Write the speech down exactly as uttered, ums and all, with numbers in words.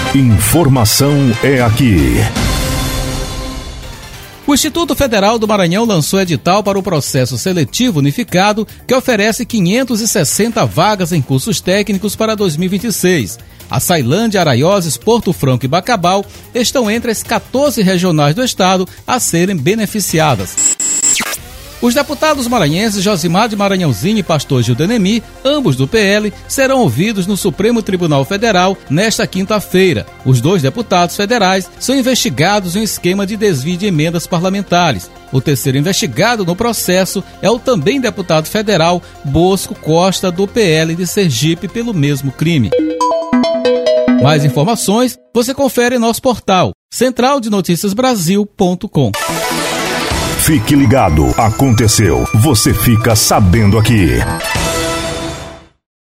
Informação é aqui. O Instituto Federal do Maranhão lançou edital para o processo seletivo unificado que oferece quinhentas e sessenta vagas em cursos técnicos para dois mil e vinte e seis. A Ceilândia, Araioses, Porto Franco e Bacabal estão entre as quatorze regionais do estado a serem beneficiadas. Os deputados maranhenses Josimar de Maranhãozinho e pastor Gildenemi, ambos do P L, serão ouvidos no Supremo Tribunal Federal nesta quinta-feira. Os dois deputados federais são investigados em um esquema de desvio de emendas parlamentares. O terceiro investigado no processo é o também deputado federal Bosco Costa, do P L de Sergipe, pelo mesmo crime. Mais informações você confere em nosso portal central de notícias brasil ponto com. Fique ligado, aconteceu, você fica sabendo aqui.